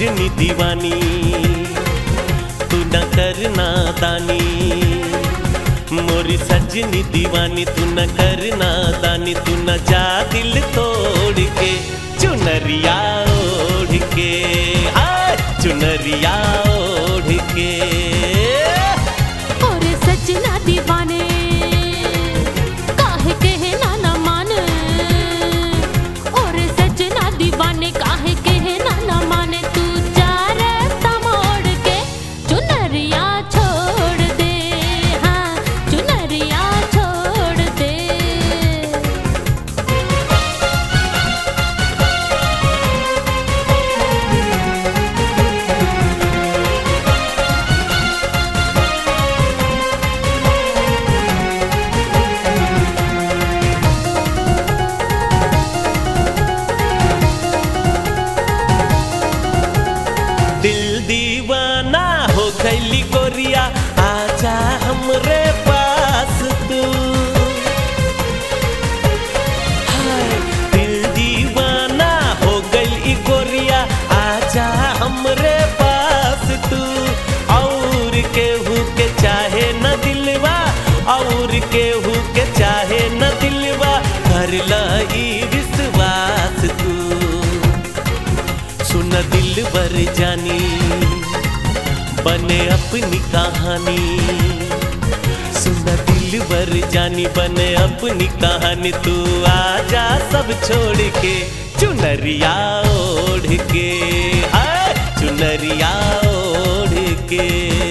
सजनी दीवानी तू न करना दानी, मोरी सजनी दीवानी तू न करना दानी, तू न जा दिल तोड़ के चुनरिया ओढ़ के, हाय चुनरिया ओढ़ के। और सजना दीवाने काहे कहना न माने, और सजना दीवाने काहे कहना न माने, तू जा रास्ता मोड़ के चुनरिया छोड़ दे, हाँ चुनरिया छोड़ दे। दिल दीवाना हो गईली गोरिया आजा हमरे पास तू, हाय दिल दीवाना हो गईली गोरिया आजा हमरे पास तू। और केहू के चाहे न दिलवा, और केहू के चाहे न दिलवा, कर लाई विश्वास तू। सुन दिल बर जानी बने अपनी कहानी, सुन दिल बर जानी बने अपनी कहानी, तू आजा सब छोड़ के चुनरिया ओढ़ के, हाय चुनरिया ओढ़ के।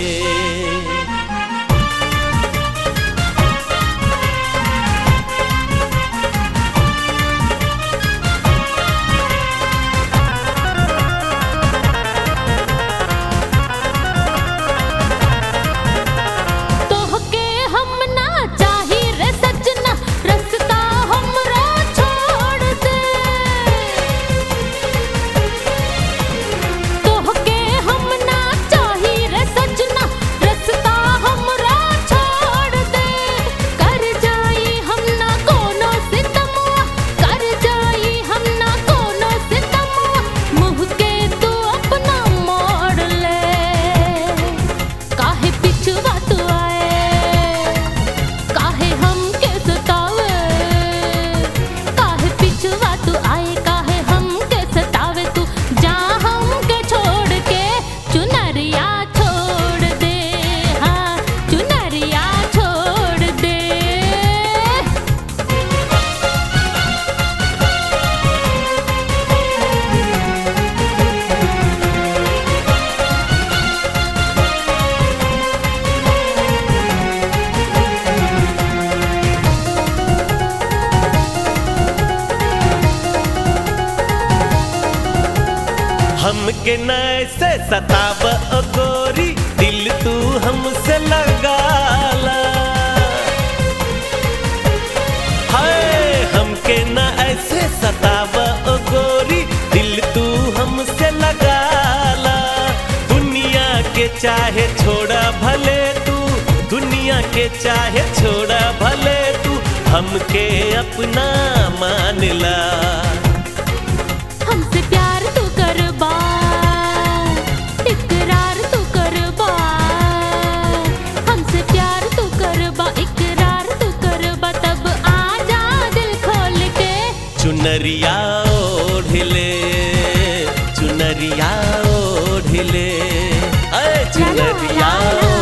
हमके न ऐसे सताव ओ गोरी, दिल तू हमसे लगाला, हाय हमके न ऐसे सताव ओ गोरी, दिल तू हमसे लगाला। दुनिया के चाहे छोड़ा भले तू, दुनिया के चाहे छोड़ा भले तू, हमके अपना मान ला। हमसे प्यार तू करबा, इकरार तू करबा, हमसे प्यार तू करबा, इकरार तू करबा, तब आजा दिल खोल के चुनरिया ओढ़ ले, चुनरिया ओढ़ ले, अरे चुनरिया